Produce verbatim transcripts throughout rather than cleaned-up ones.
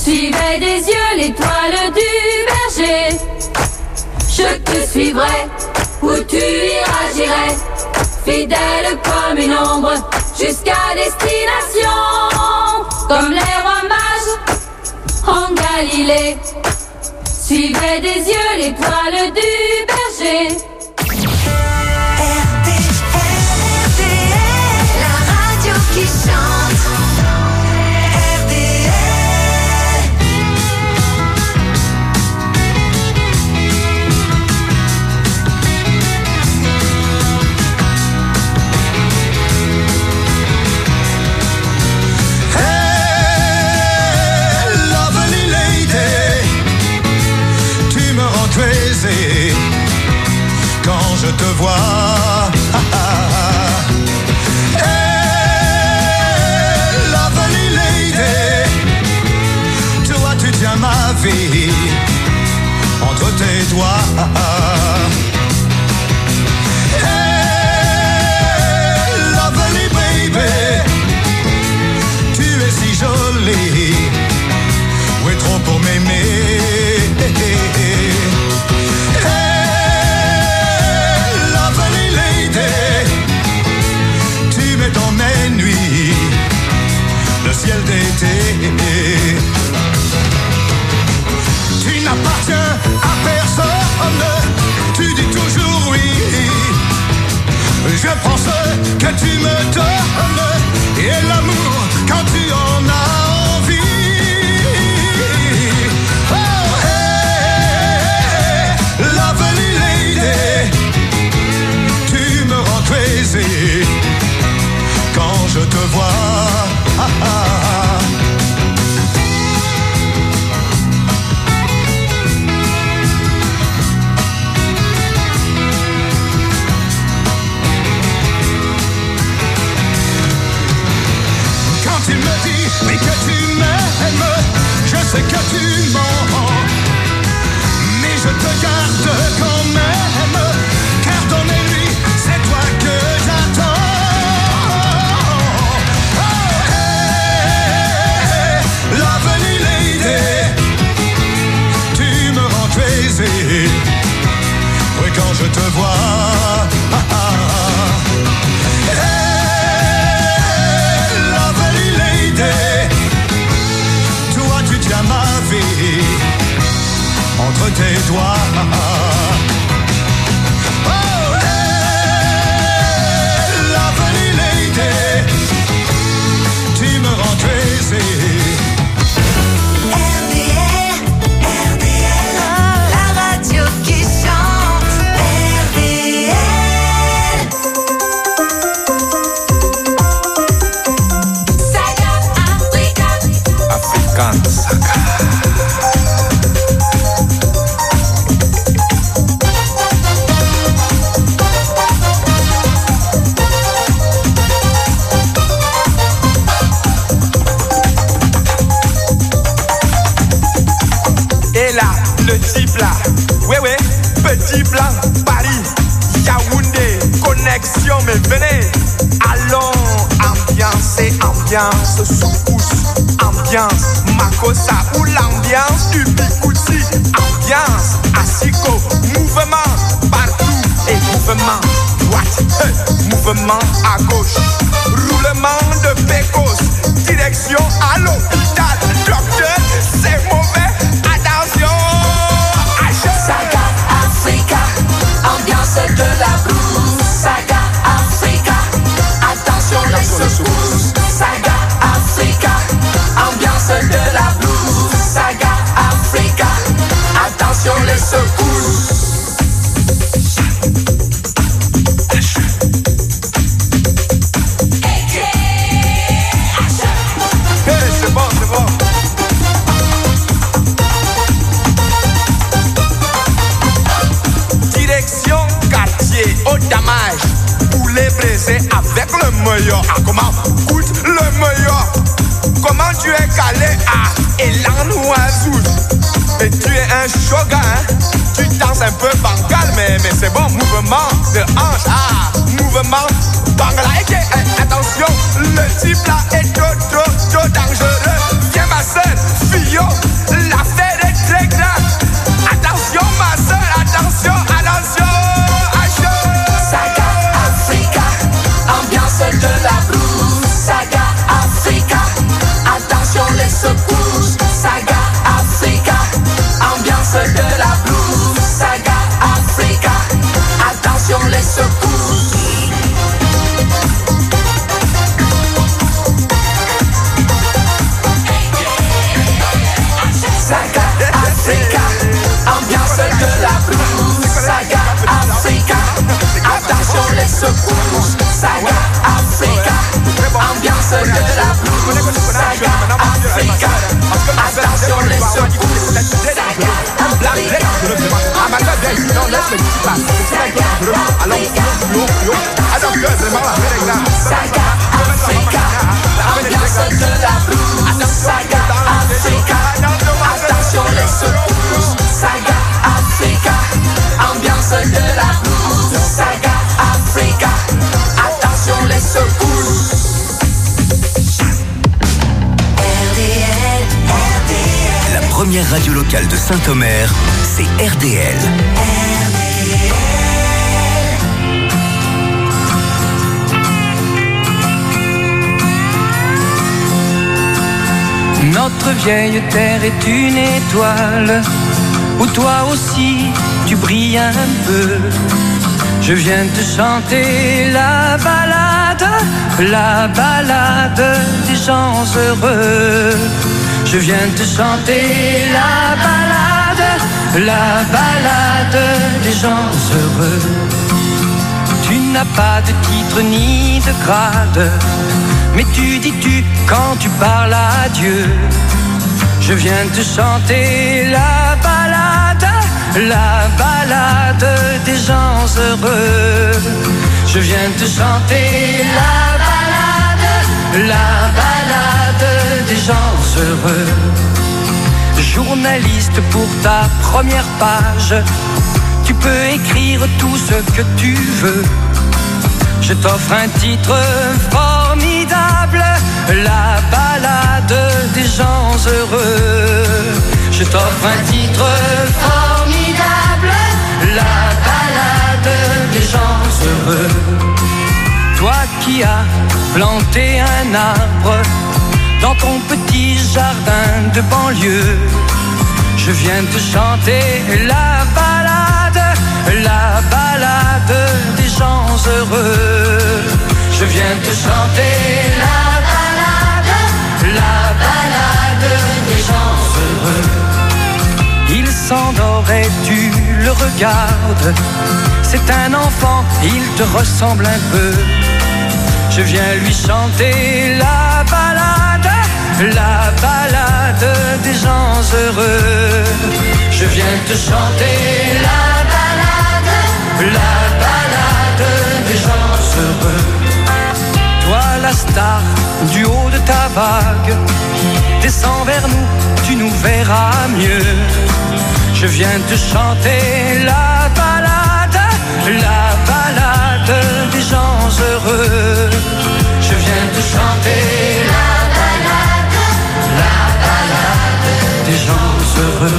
Suivais des yeux l'étoile du berger. Je te suivrai, où tu iras j'irai, fidèle comme une ombre, jusqu'à destination. Comme les rois mages en Galilée, suivais des yeux l'étoile du berger. R T L, la radio qui chante. R T L. Hey, lovely lady, tu me rends crazy quand je te vois. Hey, lovely lady, toi tu tiens ma vie entre tes doigts. Hey, lovely baby, tu es si jolie, où est trop pour m'aimer. Dans mes nuits, le ciel d'été. Tu n'appartiens à personne, tu dis toujours oui. Je prends ce que tu me donnes et l'amour quand tu en as envie. Oh, hey, lovely lady, tu me rends crazy quand je te vois. Ah, ah, ah. Quand tu me dis oui que tu m'aimes, je sais que tu mens, mais je te garde quand même, car dans mes nuits, c'est toi que j'attends. Oui, quand je te vois. Ah, ah, ah. Hey, lovely lady, toi tu tiens ma vie entre tes doigts. Oh, hey, lovely lady, tu me rends crazy. Petit plat, ouais ouais, petit plat, Paris, Yaoundé, connexion, mais venez, allons, ambiance et ambiance, sous-pousse, ambiance, Makossa ou l'ambiance du Bikouti, ambiance, Asiko, mouvement, partout, et mouvement, droite, hey, mouvement à gauche, roulement de pécos, direction à l'hôpital, docteur, c'est mauvais, attention. Saga Africa, ambiance de la blues. Saga Africa, attention les secousses. Saga Africa, ambiance de la blues. Saga Africa, attention les secousses. Hey, c'est bon, c'est bon. Au damage, poulet braisé avec le meilleur. Ah, comment? Goûte le meilleur. Comment tu es calé à Elan Ouazouz? Et tu es un shogun, hein? Tu danses un peu bancal, mais, mais c'est bon. Mouvement de hanche, ah, mouvement bangala. Hey, attention, le type là est trop, trop, trop dangereux. Viens ma sœur, fillot. secousses. Saga Africa, ambiance de la blues. Saga Africa, attention les secousses. Saga Africa, Saga Africa, ambiance de la blues. Saga Africa, attention les secousses. Saga Africa, ambiance de la blues. Saga Africa, attention les secousses. R D L, R D L. La première radio locale de Saint-Omer, c'est R D L. Notre vieille terre est une étoile où toi aussi tu brilles un peu. Je viens te chanter la balade, la balade des gens heureux. Je viens te chanter la balade, la balade des gens heureux. Tu n'as pas de titre ni de grade, mais tu dis tu quand tu parles à Dieu. Je viens te chanter la balade, la balade des gens heureux. Je viens te chanter la balade, la balade des gens heureux. Journaliste pour ta première page, tu peux écrire tout ce que tu veux. Je t'offre un titre formidable, la balade des gens heureux. Je t'offre un titre formidable, la balade des gens heureux. Toi qui as planté un arbre dans ton petit jardin de banlieue, je viens te chanter la balade, la balade des gens heureux. Je viens te chanter la balade, la balade des gens heureux. Il s'endort et tu le regardes, c'est un enfant, il te ressemble un peu. Je viens lui chanter la balade, la balade des gens heureux. Je viens te chanter la balade, la balade des gens heureux. Toi la star du haut de ta vague, descends vers nous, tu nous verras mieux. Je viens te chanter la balade, la balade des gens heureux. Je viens te chanter la balade, la balade des gens heureux.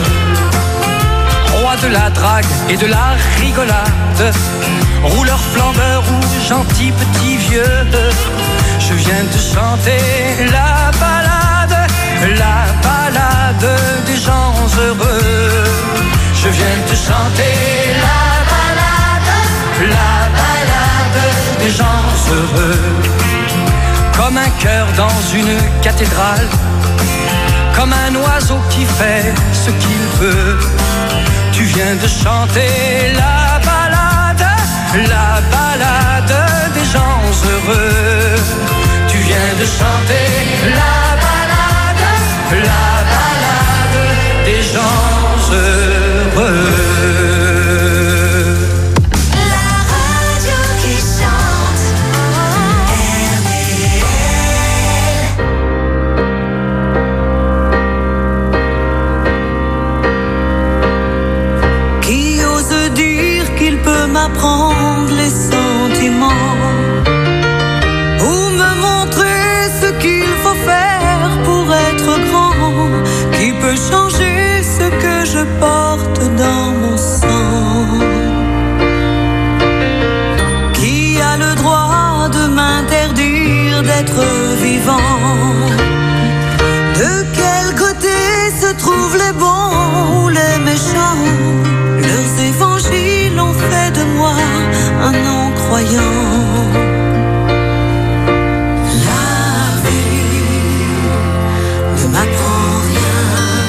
Roi de la drague et de la rigolade, rouleur flambeur ou gentil petit vieux, je viens te chanter la balade, la balade des gens heureux. Je viens te chanter la balade, la balade des gens heureux. Comme un cœur dans une cathédrale, comme un oiseau qui fait ce qu'il veut. Tu viens de chanter la balade, la balade des gens heureux. Tu viens de chanter la balade, la balade des gens heureux. La radio qui chante, R D L. Qui ose dire qu'il peut m'apprendre les sentiments ou me montrer ce qu'il faut faire pour être grand? Qui peut changer ce que je porte dans mon sang? Qui a le droit de m'interdire d'être vivant? De quel côté se trouvent les bons ou les méchants? Leurs évangiles ont fait de moi un non-croyant. La vie ne m'apprend rien.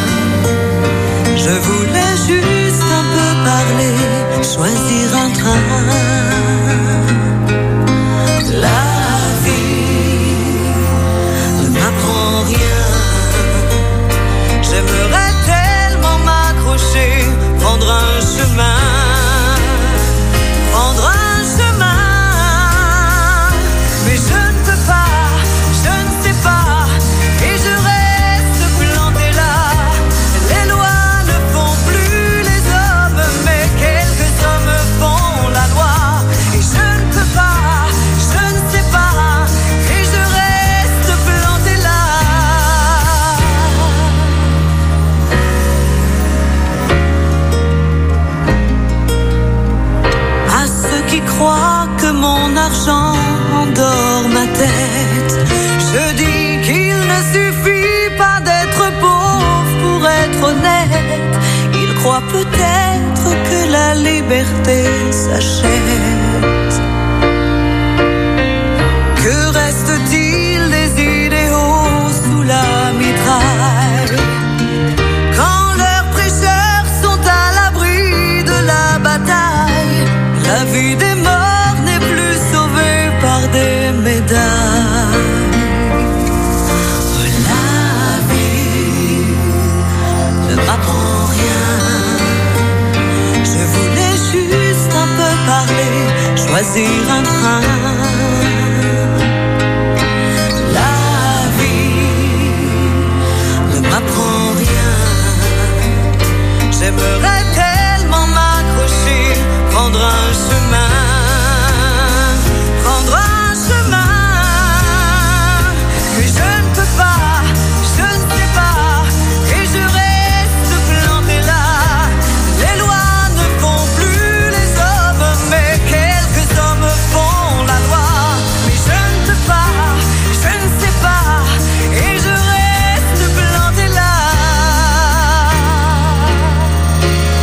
Je voulais juste un peu parler, choisir un train. mon argent endort ma tête. Je dis qu'il ne suffit pas d'être pauvre pour être honnête. Il croit peut-être que la liberté s'achète. Que reste-t-il des idéaux sous la mitraille quand leurs prêcheurs sont à l'abri de la bataille? La vie des morts n'est plus sauvée par des médailles. La vie ne m'apprend rien. Je voulais juste un peu parler, choisir un train. La vie ne m'apprend rien. J'aimerais tellement m'accrocher, prendre un chemin, prendre un chemin. Mais je ne peux pas, je ne sais pas, et je reste planté là. Les lois ne font plus les hommes, mais quelques hommes font la loi. Mais je ne peux pas, je ne sais pas, et je reste planté là.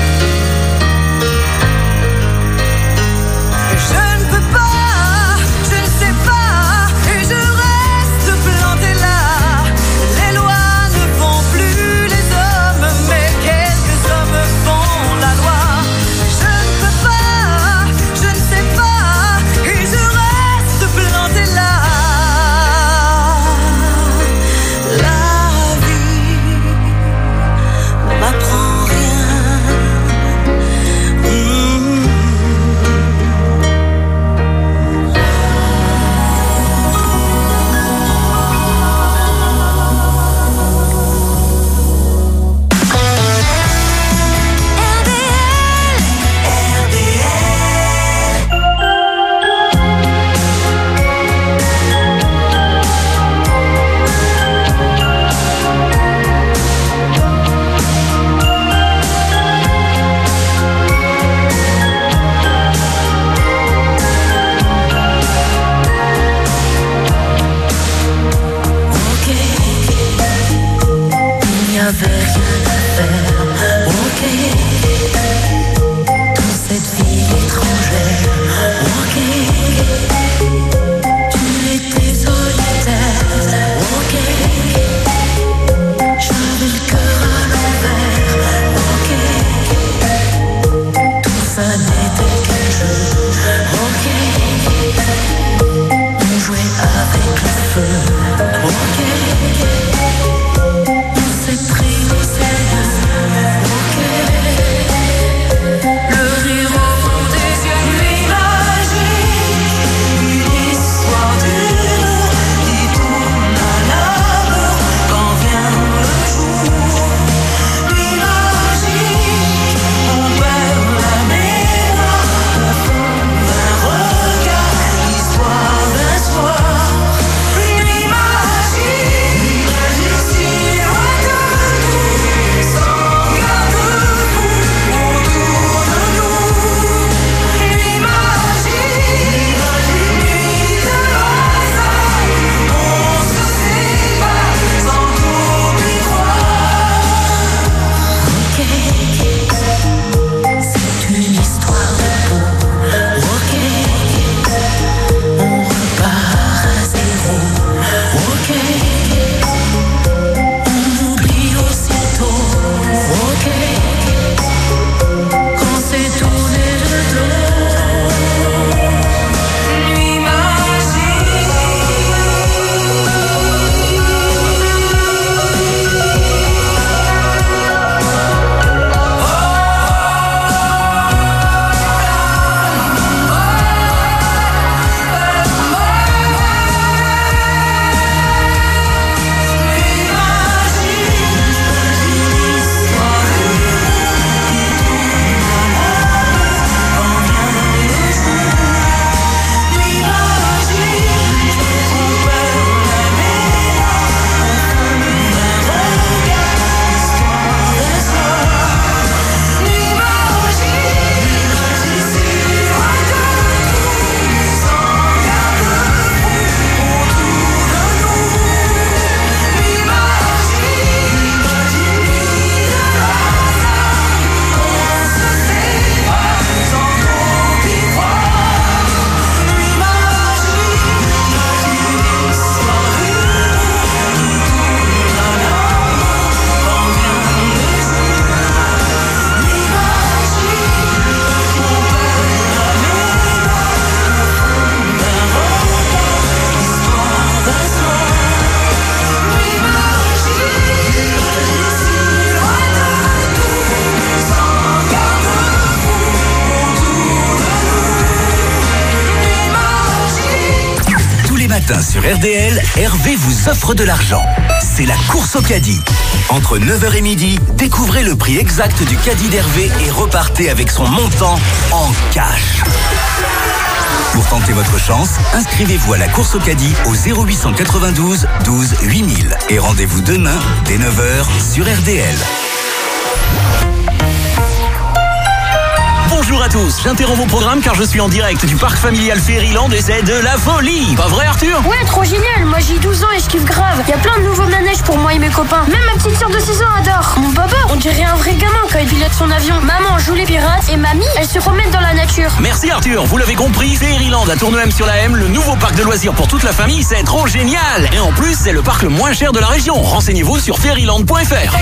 matin sur R D L, Hervé vous offre de l'argent. C'est la course au caddie. Entre neuf heures et midi, découvrez le prix exact du caddie d'Hervé et repartez avec son montant en cash. Pour tenter votre chance, inscrivez-vous à la course au caddie au zéro huit cent quatre-vingt-douze douze huit mille et rendez-vous demain dès neuf heures sur R D L. Bonjour à tous, j'interromps vos programmes car je suis en direct du parc familial Fairyland et c'est de la folie. Pas vrai Arthur? Ouais, trop génial, moi j'ai douze ans et je kiffe grave. Il y a plein de nouveaux manèges pour moi et mes copains. Même ma petite sœur de six ans adore. Mon papa, on dirait un vrai gamin quand il pilote son avion. Maman joue les pirates et mamie, elle se promène dans la nature. Merci Arthur, vous l'avez compris, Fairyland à Tournemem sur la M, le nouveau parc de loisirs pour toute la famille, c'est trop génial. Et en plus, c'est le parc le moins cher de la région. Renseignez-vous sur fairyland point f r.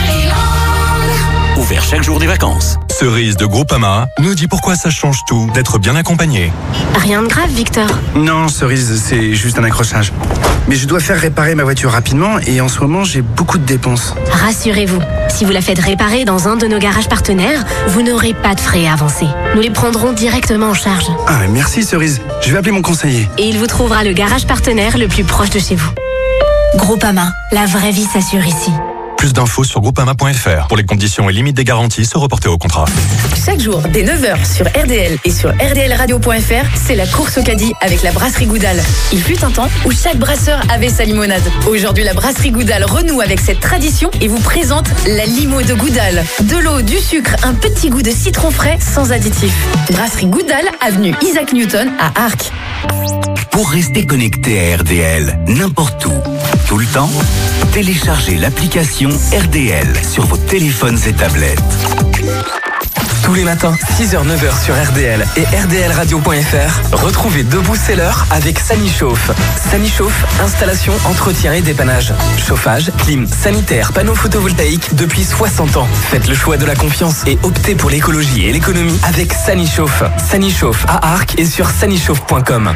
Ouvert chaque jour des vacances. Cerise de Groupama nous dit pourquoi ça change tout d'être bien accompagné. Rien de grave, Victor. Non, Cerise, c'est juste un accrochage. Mais je dois faire réparer ma voiture rapidement et en ce moment, j'ai beaucoup de dépenses. Rassurez-vous, si vous la faites réparer dans un de nos garages partenaires, vous n'aurez pas de frais à avancer. Nous les prendrons directement en charge. Ah, merci Cerise. Je vais appeler mon conseiller. Et il vous trouvera le garage partenaire le plus proche de chez vous. Groupama, la vraie vie s'assure ici. Plus d'infos sur groupama point f r. Pour les conditions et limites des garanties, se reporter au contrat. Chaque jour, dès neuf heures sur R D L et sur R D L radio point f r, c'est la course au caddie avec la brasserie Goudal. Il fut un temps où chaque brasseur avait sa limonade. Aujourd'hui, la brasserie Goudal renoue avec cette tradition et vous présente la limo de Goudal. De l'eau, du sucre, un petit goût de citron frais sans additif. Brasserie Goudal, avenue Isaac Newton à Arques. Pour rester connecté à R D L, n'importe où, tout le temps, téléchargez l'application R D L sur vos téléphones et tablettes. Tous les matins, six heures neuf heures sur R D L et R D L radio point f r, retrouvez Debout c'est l'heure avec Sani Chauffe. Sani Chauffe, installation, entretien et dépannage. Chauffage, clim, sanitaire, panneaux photovoltaïques depuis soixante ans. Faites le choix de la confiance et optez pour l'écologie et l'économie avec Sani Chauffe. Sani Chauffe à Arques et sur sani chauffe point com.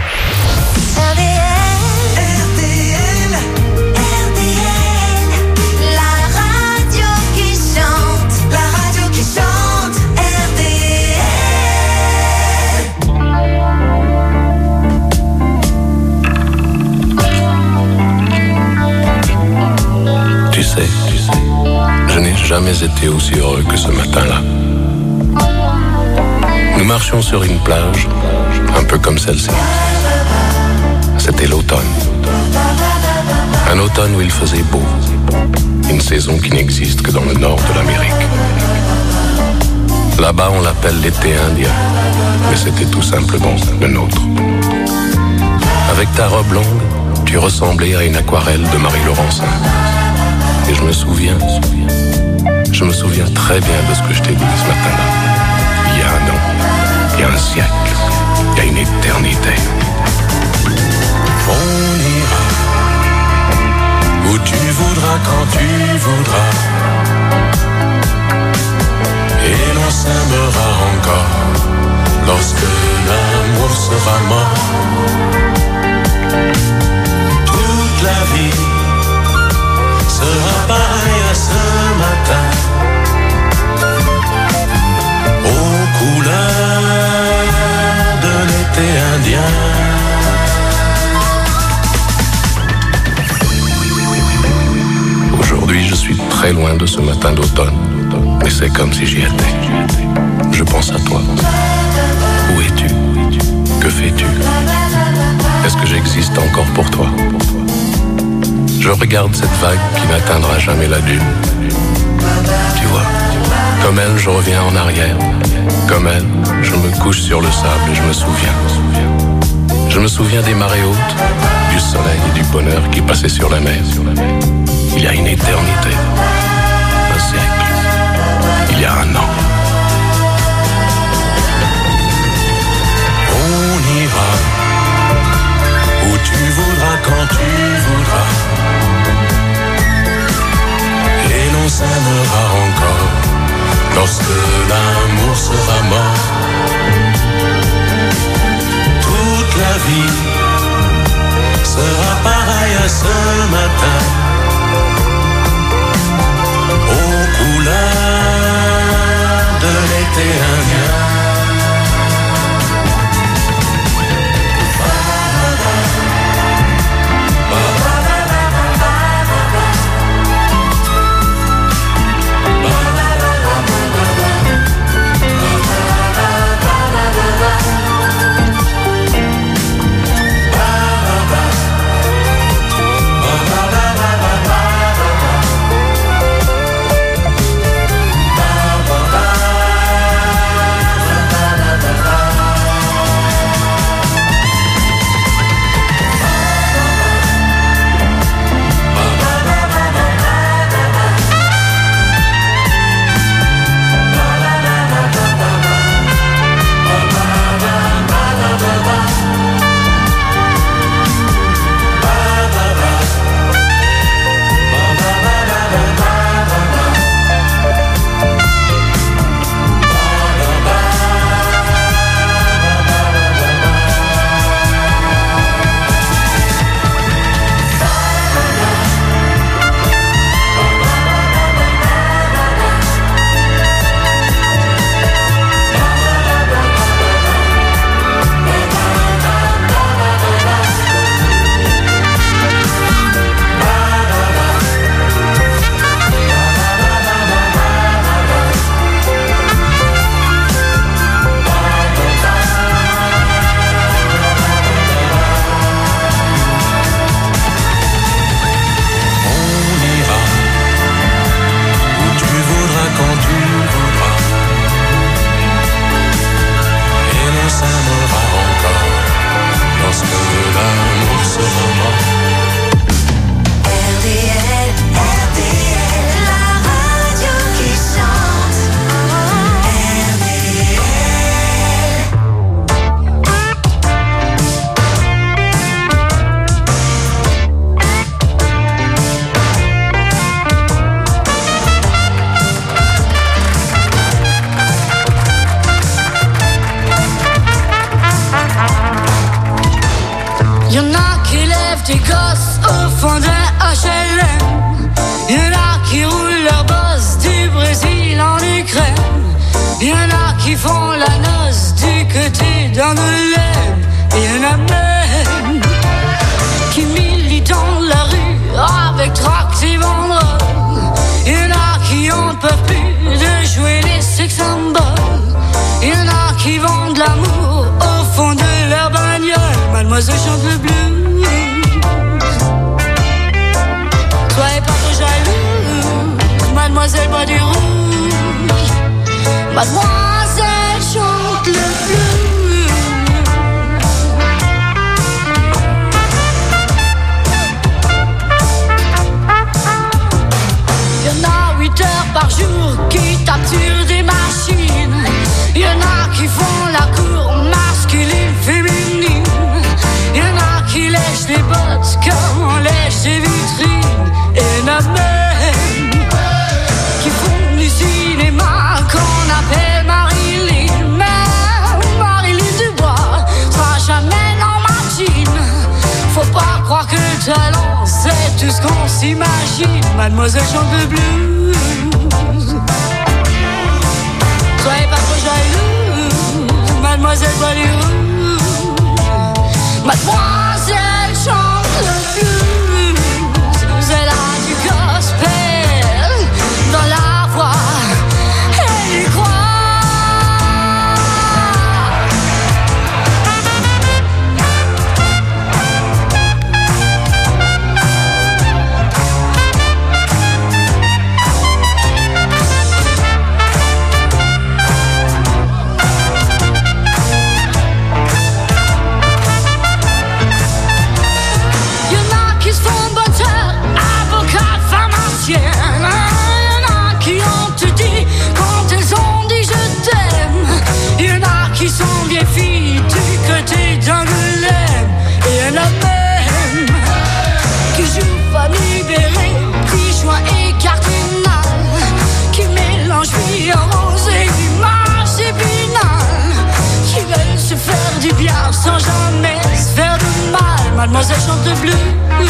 Tu sais, je n'ai jamais été aussi heureux que ce matin-là. Nous marchions sur une plage, un peu comme celle-ci. C'était l'automne. Un automne où il faisait beau. Une saison qui n'existe que dans le nord de l'Amérique. Là-bas, on l'appelle l'été indien, mais c'était tout simplement le nôtre. Avec ta robe longue, tu ressemblais à une aquarelle de Marie-Laurencin. Et je me souviens, je me souviens très bien de ce que je t'ai dit ce matin-là. Il y a un an, il y a un siècle, il y a une éternité. On ira où tu voudras, quand tu voudras. Et l'on s'aimera encore lorsque l'amour sera mort. Toute la vie sera pareil à ce matin, aux couleurs de l'été indien. Aujourd'hui, je suis très loin de ce matin d'automne, mais c'est comme si j'y étais. Je pense à toi. Où es-tu? Que fais-tu? Est-ce que j'existe encore pour toi? Je regarde cette vague qui n'atteindra jamais la dune. Tu vois, comme elle, je reviens en arrière. Comme elle, je me couche sur le sable et je me souviens. Je me souviens des marées hautes, du soleil et du bonheur qui passaient sur la mer. Il y a une éternité, un siècle, il y a un an. On ira où tu voudras, quand tu voudras. Et l'on s'aimera encore lorsque l'amour sera mort. Toute la vie sera pareille à ce matin, aux couleurs de l'été indien. Y'en a qui lèvent des gosses au fond d'un H L M. Y'en a qui roulent leur boss du Brésil en Ukraine. Y'en a qui font la noce du côté d'Angoulême. Et y'en a même qui militent dans la rue avec tracts et banderoles. Y'en a qui en peuvent plus de jouer les sex symboles. Y'en a qui vendent l'amour au fond de leur bagnole. Mademoiselle chante le blues. Soyez pas trop jalouse, mademoiselle boit du rouge. Mademoiselle chante le blues. Y'en a huit heures par jour qui tapent sur des machines. Y'en a qui font la cour masculine, féminine. Y'en a qui lèchent les bottes comme on lèche les vitrines. Et y'en a même qui font du cinéma qu'on appelle Marilyn. Mais Marilyn Dubois sera jamais dans ma jean. Faut pas croire que le talent c'est tout ce qu'on s'imagine. Mademoiselle chante le blues. Soyez pas trop jalouse, mademoiselle boit du rouge. Mademoiselle chante le blues. Elle a du gospel dans la voix. Elle y croit. Qui sont bien filles du côté d'Angoulême. Et y'en a même qui jouent famille libérée, qui joint et cardinal, qui mélangent vie en rose et image épinal, qui veulent se faire du bien sans jamais se faire de mal. Mademoiselle chante le blues.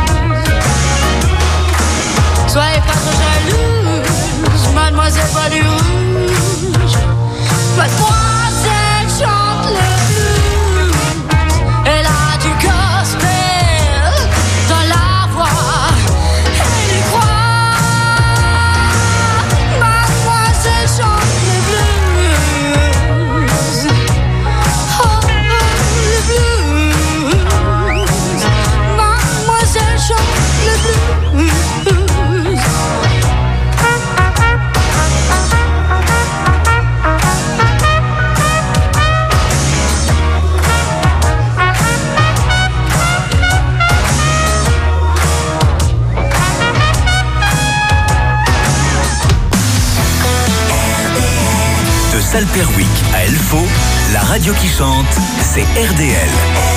Soyez pas trop jalouse, mademoiselle boit du rouge. Mademoiselle chante le blues. Elle a du gospel dans la voix. Elle y croit. Mademoiselle chante le blues. Oh, le blues. Mademoiselle chante le blues. De Salperwick à Elfo, la radio qui chante, c'est R D L.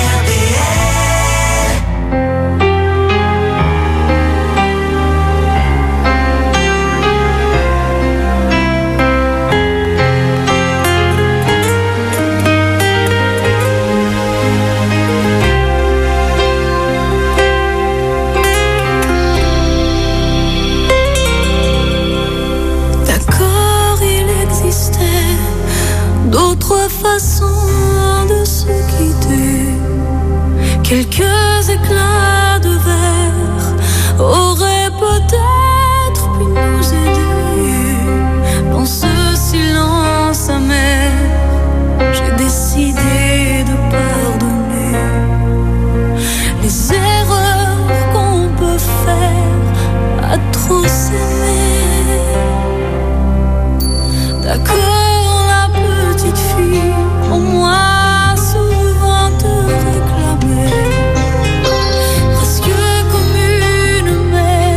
D'autres façons de se quitter, quelques éclats de verre auraient peut-être pu nous aider. Dans ce silence amer, j'ai décidé de pardonner les erreurs qu'on peut faire à trop s'aimer. D'accord, au moins souvent te réclamer, presque comme une mère.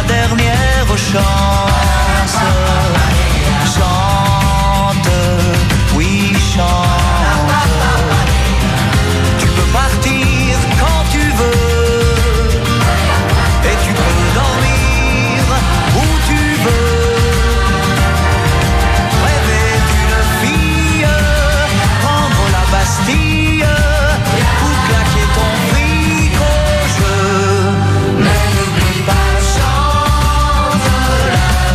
dernière chance. Chante, oui chante. Tu peux partir quand tu veux, et tu peux dormir où tu veux. Rêver d'une fille, prendre la Bastille, ou claquer ton fric au jeu. Mais n'oublie pas, chante la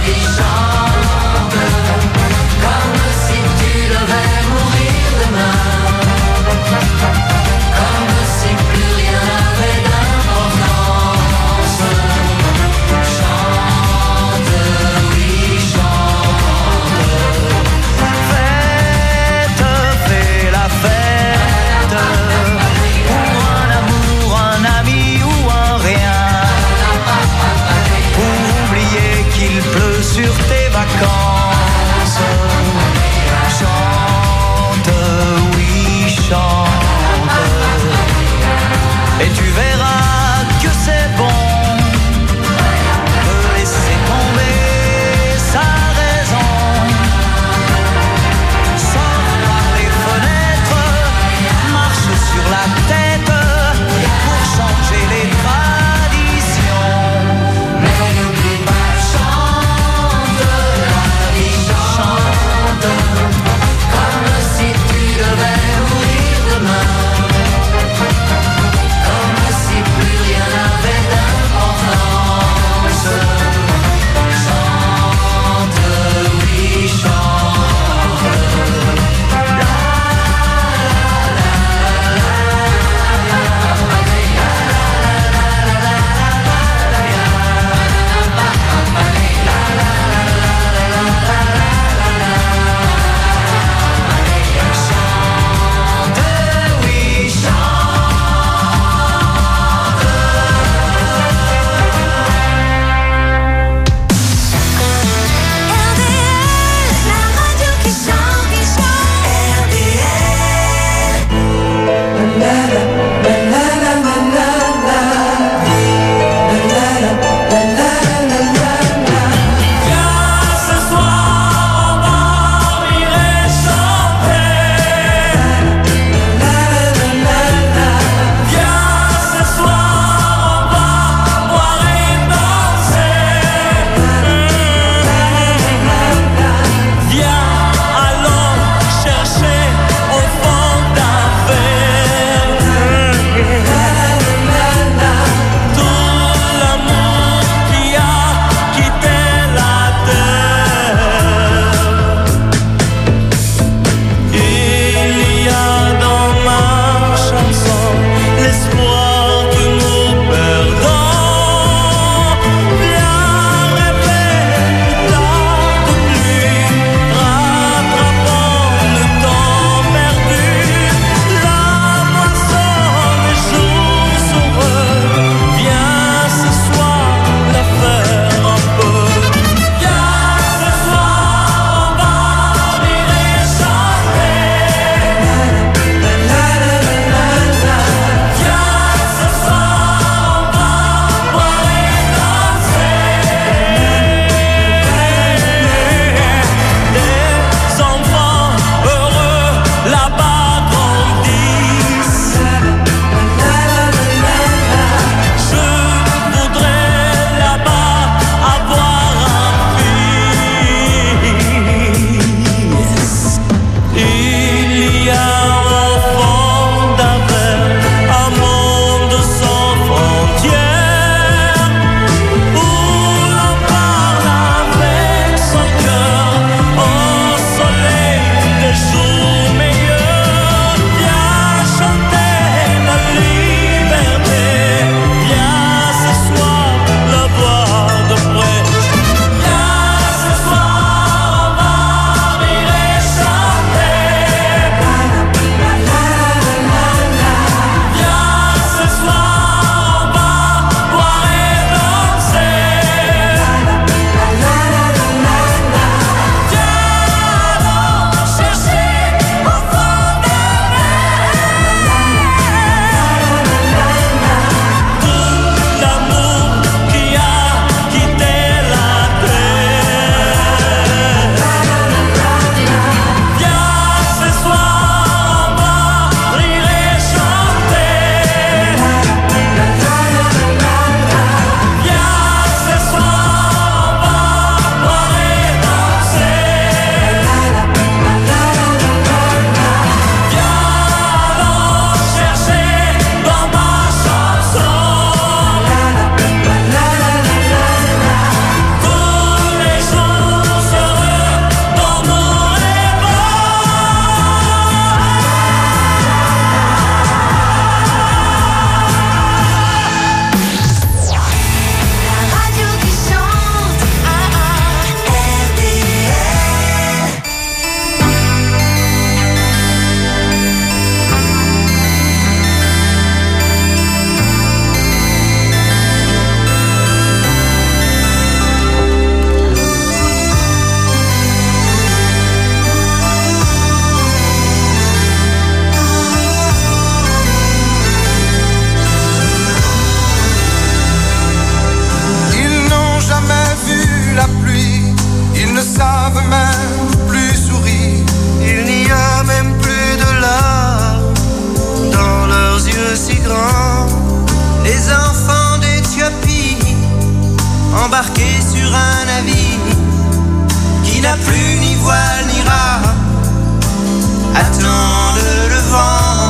savent même plus sourire. Il n'y a même plus de larmes dans leurs yeux si grands. Les enfants d'Éthiopie embarqués sur un navire qui n'a plus ni voile ni rame, attendent le vent.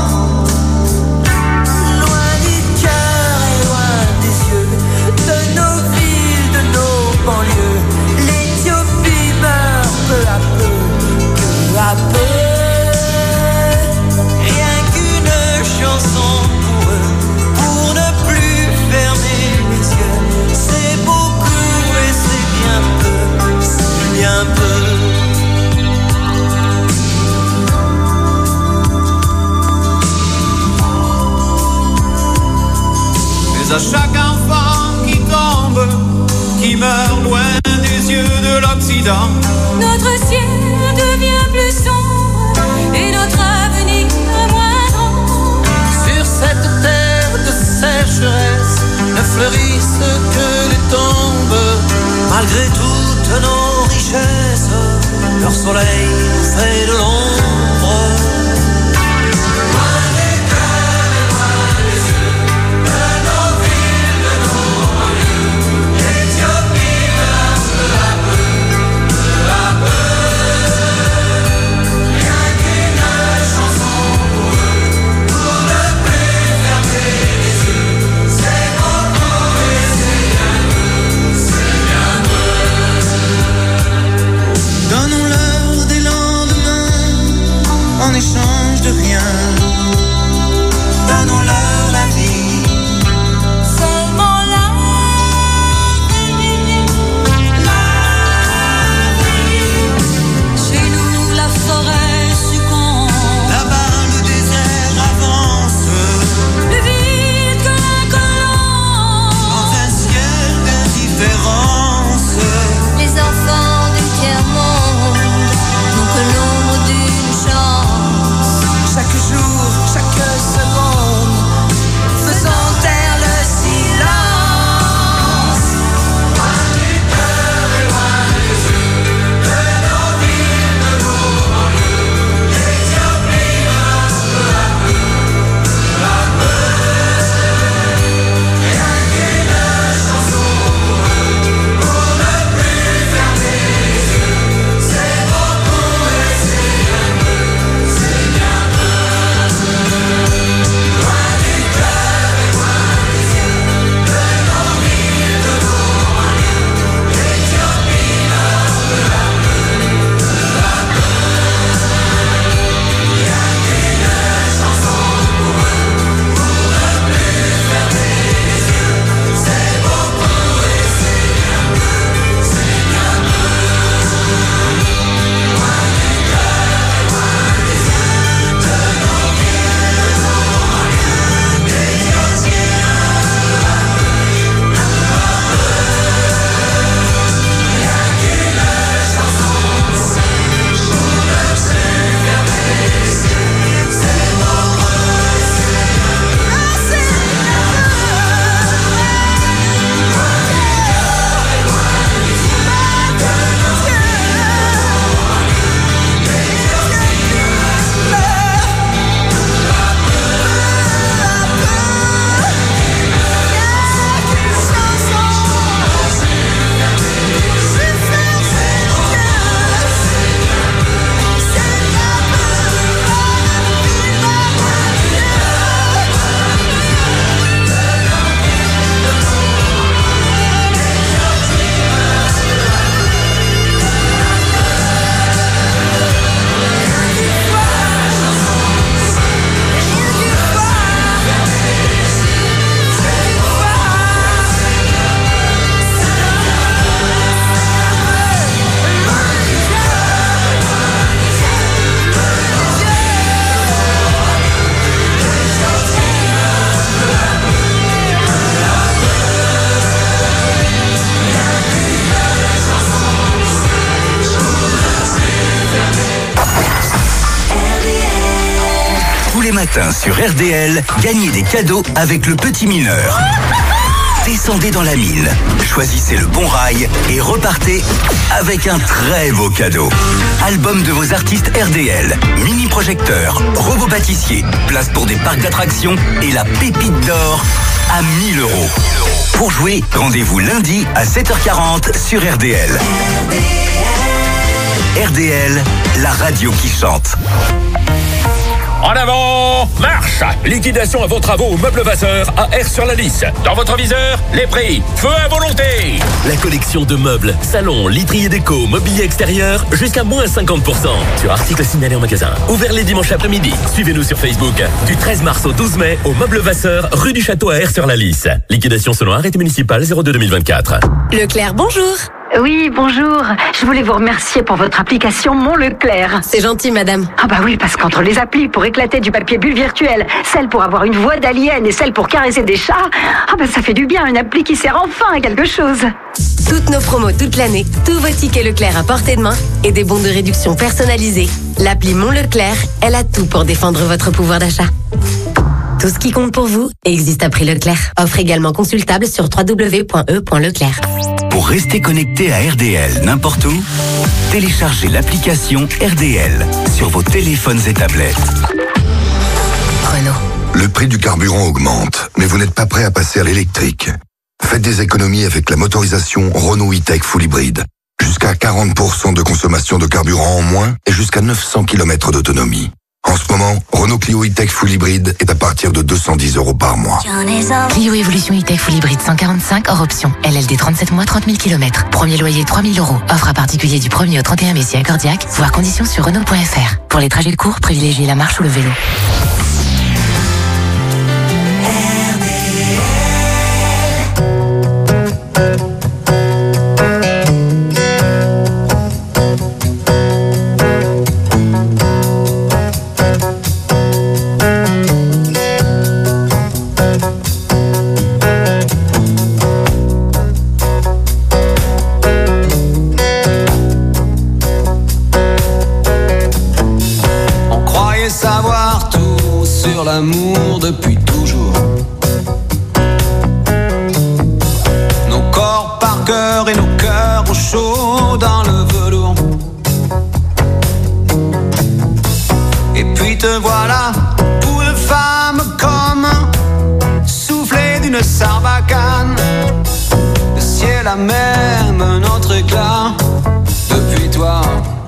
Loin du cœur et loin des yeux, de nos villes, de nos banlieues, l'Éthiopie meurt peu à peu, peu à peu. Rien qu'une chanson pour eux, pour ne plus fermer les yeux. C'est beaucoup et c'est bien peu, c'est bien peu. Mais à chaque enfant qui tombe, qui meurt loin des yeux de l'Occident, Notre ciel devient plus sombre et notre avenir moins grand. Sur cette terre de sécheresse ne fleurissent que les tombes. Malgré toutes nos richesses, leur soleil nous fait de l'ombre. Loin des cœurs et loin des yeux, de nos villes, de nos banlieues, l'Éthiopie meurt peu à peu, peu à peu. Rien qu'une chanson pour eux, pour ne plus fermer les yeux. C'est beaucoup et c'est bien peu, c'est bien peu. Donnons-leur des lendemains en échange de rien. Donnons-leur la vie. Seulement la vie, la vie. Chez nous la forêt succombe, Là-bas le désert avance plus vite que la colombe. dans un ciel d'indifférence. Les enfants du tiers-monde n'ont que l'ombre d'une chance. Chaque jour, chaque seconde, faisons taire le silence. Loin du cœur et loin des yeux, de nos villes, de nos banlieues, l'Éthiopie meurt peu à peu, peu à peu. Rien qu'une chanson pour eux, pour ne plus fermer les yeux. C'est beaucoup et c'est bien peu, c'est bien peu. Loin du cœur et loin des yeux, de nos villes, de nos banlieues, l'Éthiopie meurt peu à peu, peu à peu. Rien qu'une chanson pour eux, pour ne plus fermer les yeux. C'est beaucoup et c'est bien peu, c'est bien peu. Loin du cœur et loin des yeux, de nos villes, de nos banlieues, l'Éthiopie meurt peu à peu, peu à peu. Rien qu'une chanson pour eux, pour ne plus fermer les yeux. C'est beaucoup et c'est bien peu, c'est bien peu. Loin du cœur et loin des yeux, de nos villes, de nos banlieues, l'Éthiopie meurt peu à peu, Tous les matins sur R D L, gagnez des cadeaux avec le petit mineur. descendez dans la mine, choisissez le bon rail et repartez avec un très beau cadeau. Album de vos artistes R D L, mini projecteur, robot pâtissier, place pour des parcs d'attractions et la pépite d'or à mille euros. Pour jouer, rendez-vous lundi à sept heures quarante sur R D L. R D L, la radio qui chante. En avant, marche! Liquidation à vos travaux au meuble Vasseur à R sur la Lys. Dans votre viseur, les prix. Feu à volonté! La collection de meubles, salons, literie et déco, mobilier extérieur, jusqu'à moins cinquante pour cent. Sur articles signalés en magasin. Ouvert les dimanches après-midi. Suivez-nous sur Facebook. Du treize mars au douze mai, au meuble Vasseur, rue du Château à R sur la Lys. Liquidation selon arrêté municipal zéro deux deux mille vingt-quatre. Leclerc, bonjour. Oui, bonjour. Je voulais vous remercier pour votre application Mon Leclerc. C'est gentil, madame. Ah bah oui, parce qu'entre les applis pour éclater du papier bulle virtuel, celle pour avoir une voix d'alien et celle pour caresser des chats, ah bah ça fait du bien, une appli qui sert enfin à quelque chose. Toutes nos promos toute l'année, tous vos tickets Leclerc à portée de main et des bons de réduction personnalisés. L'appli Mon Leclerc, elle a tout pour défendre votre pouvoir d'achat. Tout ce qui compte pour vous existe à prix Leclerc. Offre également consultable sur w w w point e point leclerc. Pour rester connecté à R D L n'importe où, téléchargez l'application R D L sur vos téléphones et tablettes. Renault. Le prix du carburant augmente, mais vous n'êtes pas prêt à passer à l'électrique. Faites des économies avec la motorisation Renault E-Tech Full Hybrid. Jusqu'à quarante pour cent de consommation de carburant en moins et jusqu'à neuf cents kilomètres d'autonomie. En ce moment, Renault Clio E-Tech Full Hybrid est à partir de deux cent dix euros par mois. Clio Evolution E-Tech Full Hybrid cent quarante-cinq hors option. L L D trente-sept mois, trente mille kilomètres. Premier loyer trois mille euros. Offre à particulier du premier au trente et un mai si accordiaque. Voir conditions sur Renault point F R. Pour les trajets courts, privilégiez la marche ou le vélo. L'amour depuis toujours. Nos corps par cœur et nos cœurs au chaud dans le velours. Et puis te voilà, pour une femme comme soufflé d'une sarbacane. Le ciel a même un autre éclat depuis toi.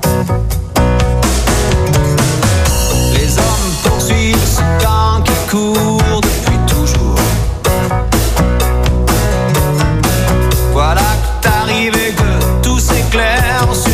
Les hommes poursuivent ce temps qui court depuis toujours. Voilà que t'arrives et que tout s'éclaire.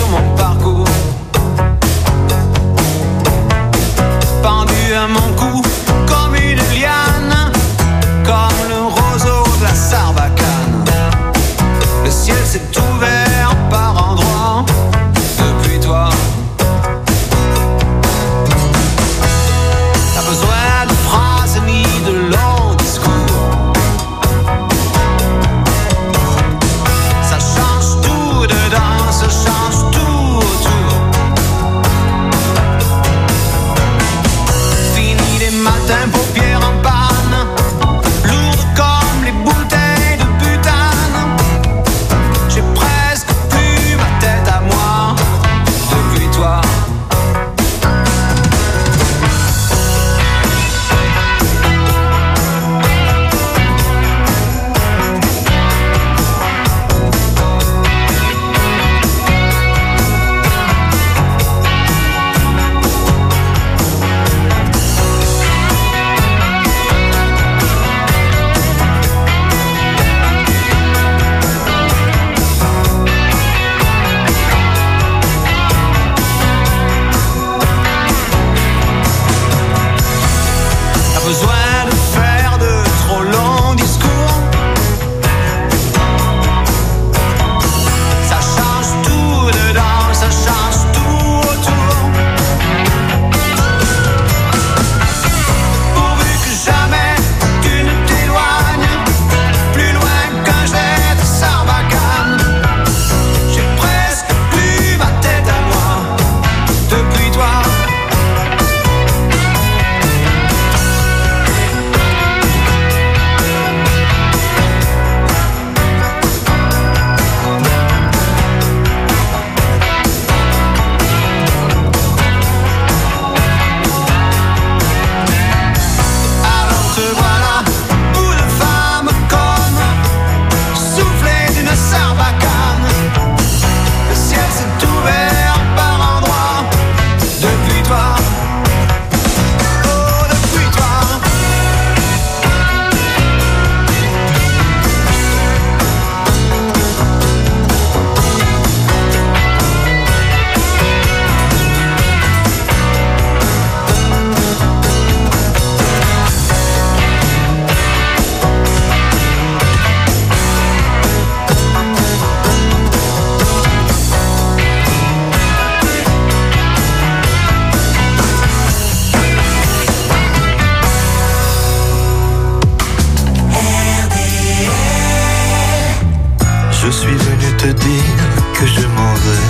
que je m'en vais.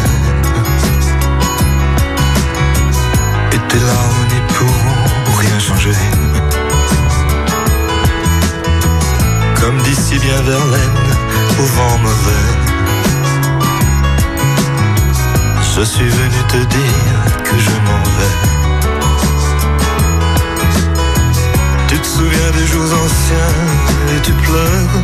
Et tes larmes n'y pourront rien changer. Comme d'ici bien Verlaine, au vent mauvais, je suis venu te dire que je m'en vais. Tu te souviens des jours anciens et tu pleures.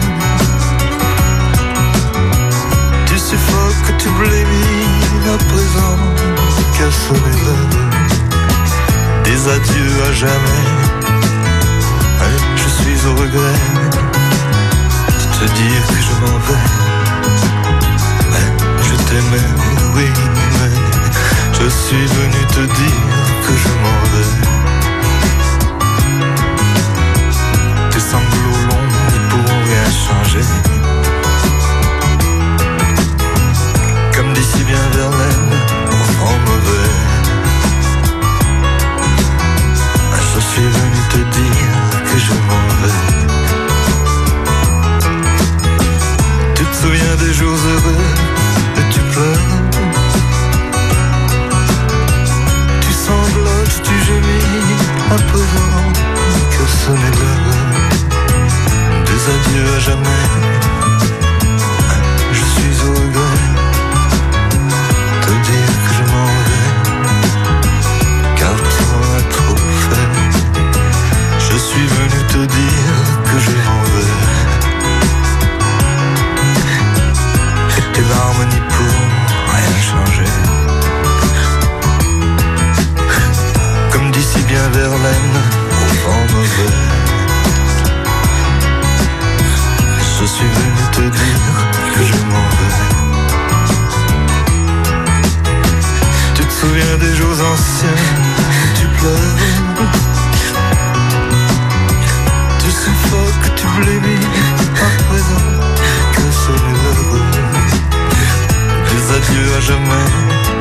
Tu suffoques, tu blémis à présent, qu'à sonner l'heure. Des adieux à jamais, je suis au regret de te dire que je m'en vais. Je t'aimais, oui, mais je suis venu te dire que je m'en vais. Tes sanglots longs n'y pourront rien changer. Comme d'ici bien Verlaine, au vent mauvais, je suis venu te dire que je m'en vais. Tu te souviens des jours heureux et tu pleures. Tu sanglotes, tu gémis à présent que sonnait l'heure. Des adieux à jamais, je suis au regret te dire que je m'en vais, car tu m'en as trop fait. Je suis venu te dire que je m'en vais. Et tes larmes n'y pourront rien changer. Comme d'ici bien Verlaine, au vent mauvais, je suis venu te dire que je m'en vais. Tu te souviens des jours anciens, tu pleures. Tu suffoques, tu blémis à présent, que sonne l'heure. Des adieux à jamais,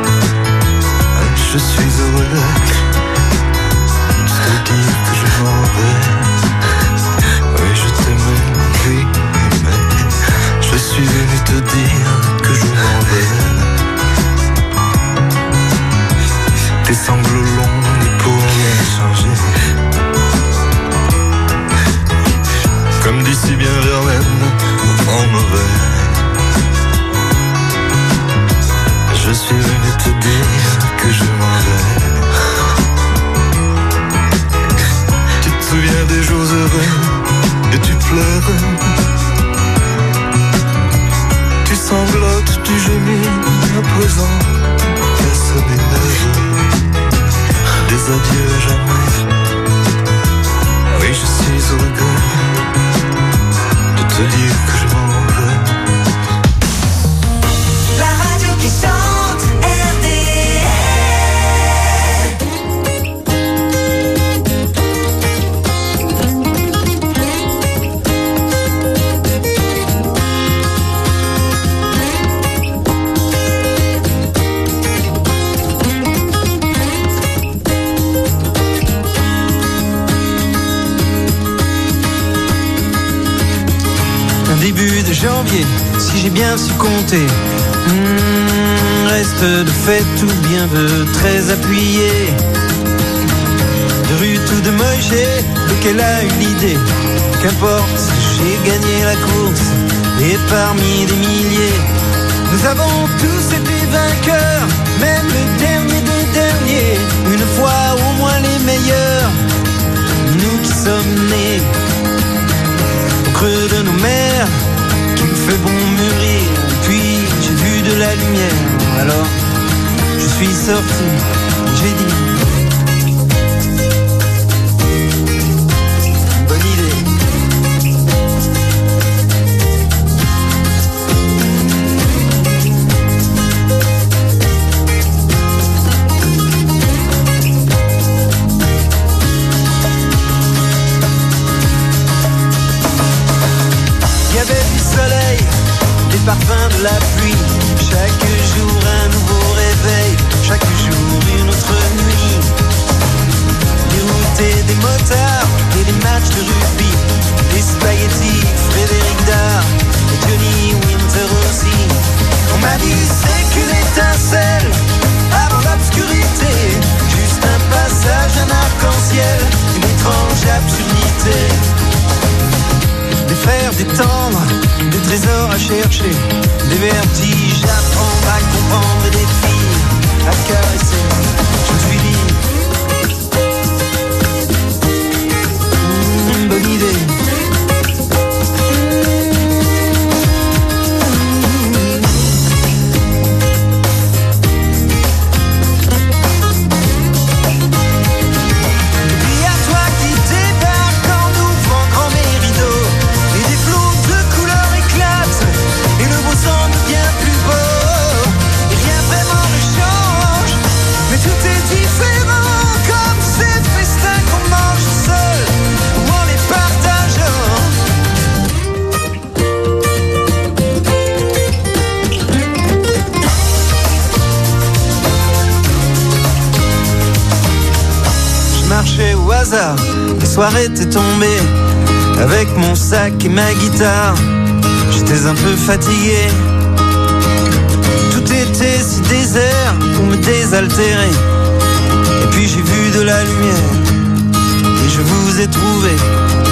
je suis heureux de te dire que je m'en vais. Oui, je t'aimais, oui, mais je suis venu te dire que je m'en vais. Tes sanglots longs n'y pourront rien changer. Comme d'ici bien Verlaine, au vent mauvais, je suis venu te dire que je m'en vais. Tu te souviens des jours heureux et tu pleures. Tu sanglotes, tu gémis à présent, qu'à sonner l'heure. Des adieux à jamais, oui je suis au regret de te dire que je m'en vais. La radio qui chante, R D Début de janvier, si j'ai bien su compter, hmm, reste de fête tout bien veut très appuyé. De rue tout de Moïse, lequel a eu l'idée, qu'importe, j'ai gagné la course, et parmi des milliers, nous avons tous été vainqueurs, même le dernier des derniers, une fois au moins les meilleurs, nous qui sommes nés au creux de nos mers, qui me fait bon mûrir. Puis j'ai vu de la lumière, alors je suis sorti, j'ai dit bonne idée. Il y avait du soleil, des parfums de la pluie, chaque jour un nouveau réveil, chaque jour une autre nuit. chercher des vertiges, apprendre à comprendre et des filles à caresser. Je me suis dit, mmh, bonne idée. Au hasard, la soirée était tombée avec mon sac et ma guitare. J'étais un peu fatigué, tout était si désert pour me désaltérer. Et puis j'ai vu de la lumière et je vous ai trouvé.